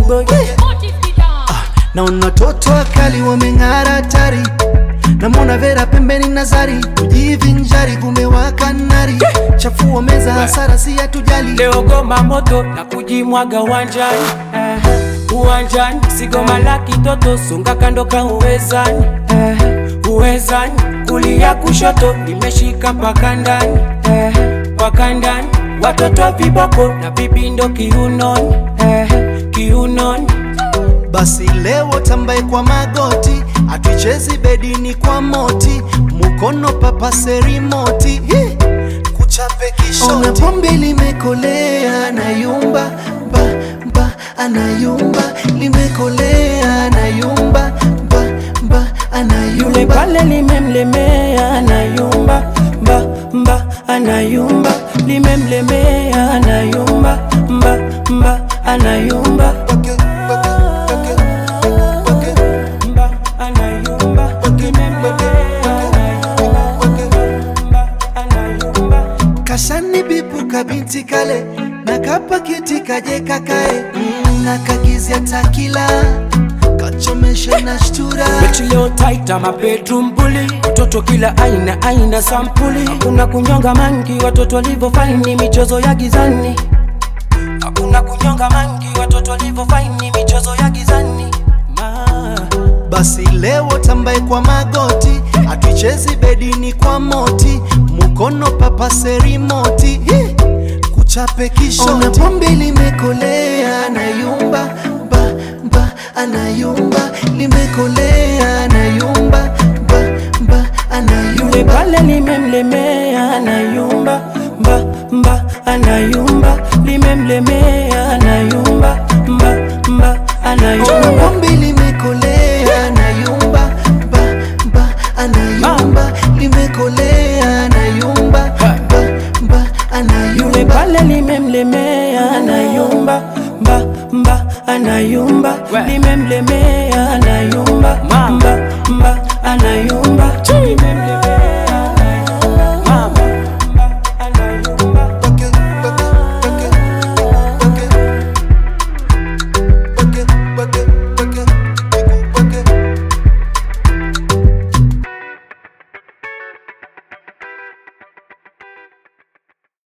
boy. Naona toto wakali wameng'ara hatari. Namona Vera pembeni Nazari. Kujivinjari kumewaka nari. Chafua meza hasara si hatujali. Leo goma moto na kujimwaga uwanjani. Uwanjani sigoma la kitoto songa kando ka uwezani. Uwezani kulia kushoto nimeshika mpaka ndani. Mpaka ndani watoto viboko na vipindo kiunoni. Kiunoni. Basi leo tambaye kwa magoti, atuichezi bedini kwa moti, mukono papase remote, kuchape kishoti. Ona pombe limekolea anayumba, ba anayumba, limekolea anayumba, ba anayumba. Yule pale limemlemea anayumba, ba anayumba, limemlemea anayumba, ba anayumba. Kashani bipu kabinti kale na kapakiti kaje kakae, na kagizia takila kachomeshe na shtura. Beti leo tight ama bedroom bully, watoto kila aina sampuli. Hakuna kunyonga mangi watoto walivyo faini michezo ya gizani. Hakuna kunyonga mangi watoto walivyo faini michezo ya gizani. Basi leo tambaye kwa magoti, atuichezi bedini kwa moti, mukono papase remote, kuchape kishoti. Ona pombe limekolea anayumba, ba anayumba, limekolea anayumba, ba anayumba. Yule pale limemlemea anayumba, ba anayumba, limemlemea anayumba, ba anayumba. Ona pombe limekolea anayumba, ba anayumba, limekolea anayumba, ba anayumba. Yule pale limemlemea anayumba, ba anayumba, limemlemea anayumba, ba anayumba.